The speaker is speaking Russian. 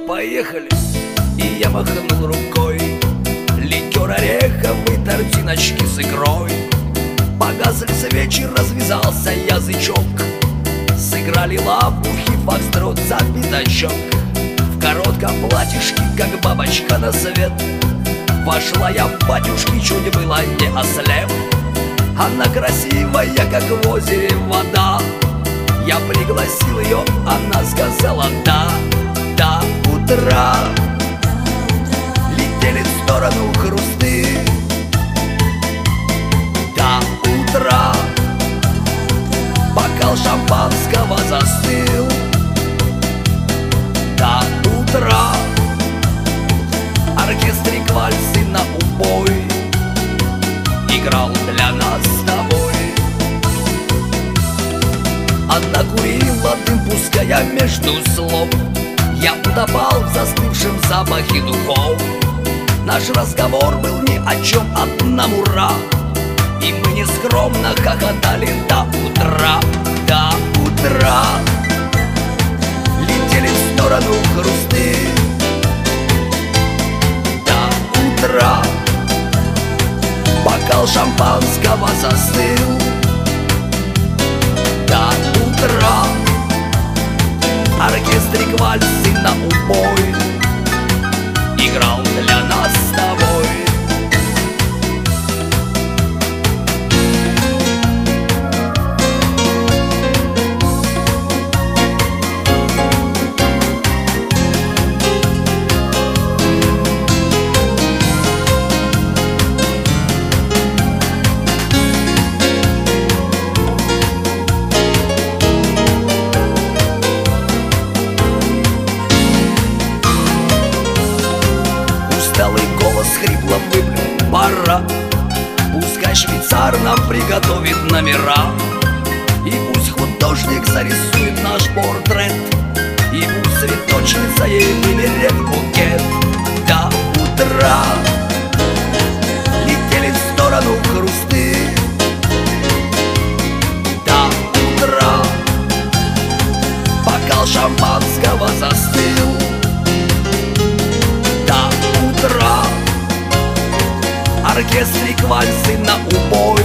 поехали. И я махнул рукой. Ликер ореховый, тортиночки с икрой. Погасли свечи, развязался язычок. Сыграли лопухи, фокстрот за пятачок. В коротком платьишке, как бабочка на свет, вошла я в батюшки, чуть было не ослеп. Она красивая, как в озере вода. Я пригласил ее, она сказала да. До утра летели в сторону хрусты. До утра бокал шампанского застыл. До утра оркестрик вальсы на убой играл для нас с тобой. Она курила дым, пуская между слов. Я утопал в застывшем запахе духов. Наш разговор был ни о чем, одна мура. И мы нескромно хохотали до утра. До утра летели в сторону хрусты. До утра бокал шампанского застыл. До утра оркестрик вальсы на убой играл для нас с тобой. Усталый голос хрипло выплюнул: пора. Пускай швейцар нам приготовит номера. И пусть художник зарисует наш портрет. И пусть цветочница ей выберет букет. До утра летели в сторону хрусты. До утра бокал шампанского застыл. До утра оркестрик вальсы на убой